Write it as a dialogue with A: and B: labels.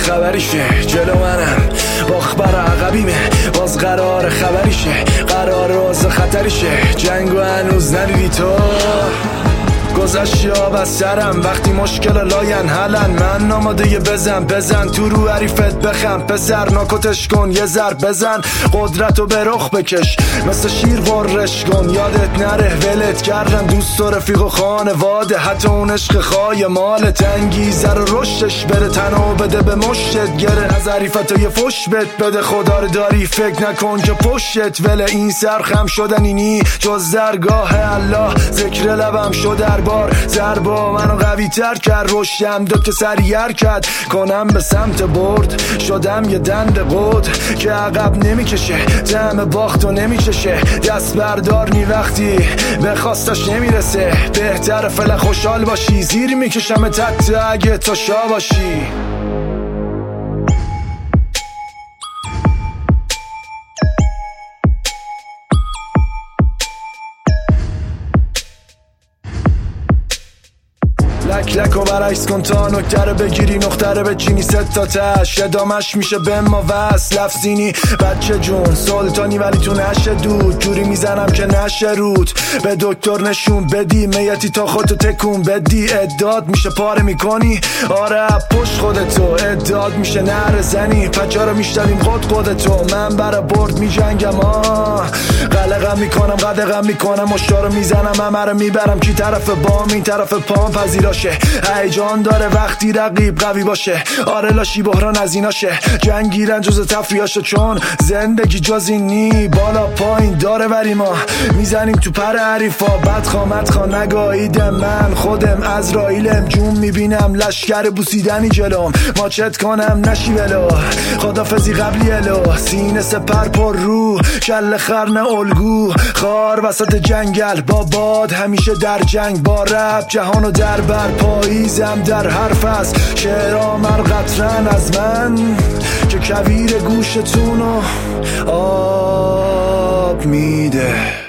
A: خبریشه جلو منم باخبر عقبیمه باز قرار خبریشه قرار راز خطریشه جنگو هنوز ندیدی تو گذشت یا از سرم وقتی مشکل لاین حلن من آماده بزن تو رو حریفت بخم پسر ناکتش کن یه ضرب بزن قدرتو به رخ بکش مثل شیر ورش کن یادت نره ولت کردن دوست و رفیق و خانواده حتی اون عشق خای مالت انگیزه رو رشدش بره تنو بده به مشتت گره از حریفتو یه فش بده خدا رو داری فکر نکن که پشتت وله این سرخم شدن اینی جز درگاه الله ذکر لبم شد بار ضربا منو قوی تر کرد رشدم داد که سریع کرد کنم به سمت برد شدم یه دند قد که عقب نمیکشه دم باختو نمیچشه دست بردار نی وقتی به خواستش نمیرسه بهتر فعلا خوشحال باشی زیر میکشم تحت اگه تا شا باشی لک و برعکس کن تا نکتره بگیری نختره به چینی ست تاش ادامش میشه به ما وصل لفظینی بچه جون سلطانی ولی تو نشه دود جوری میزنم که نشه رود به دکتر نشون بدی میتی تا خودتو تکون بدی اداد میشه پاره میکنی آره پشت خودتو اداد میشه نره زنی پچه رو میشتریم خودتو من برا برد میجنگم قلقم میکنم قدقم میکنم مشتارو میزنم همه رو میبرم کی طرف بام این طرف پام پذیراشه هیجان داره وقتی رقیب قوی باشه آره لاشی بحران از ایناشه جنگیرن جز تفریاشه چون زندگی جز اینی بالا پایین داره ولی ما میزنیم تو پر حریفا بدخوامت خوا نگاهیدم من خودم از رایلم جون میبینم لشکر بوسیدنی جلوم ماچت کنم نشی ولو خدافزی قبلی الو سینه سپر پر رو کل خرن الگو خار وسط جنگل با باد همیشه در جنگ با رب جهانو در بر پاییزم در حرف از شعرها مرقطرن از من که کویر گوشتونو آب میده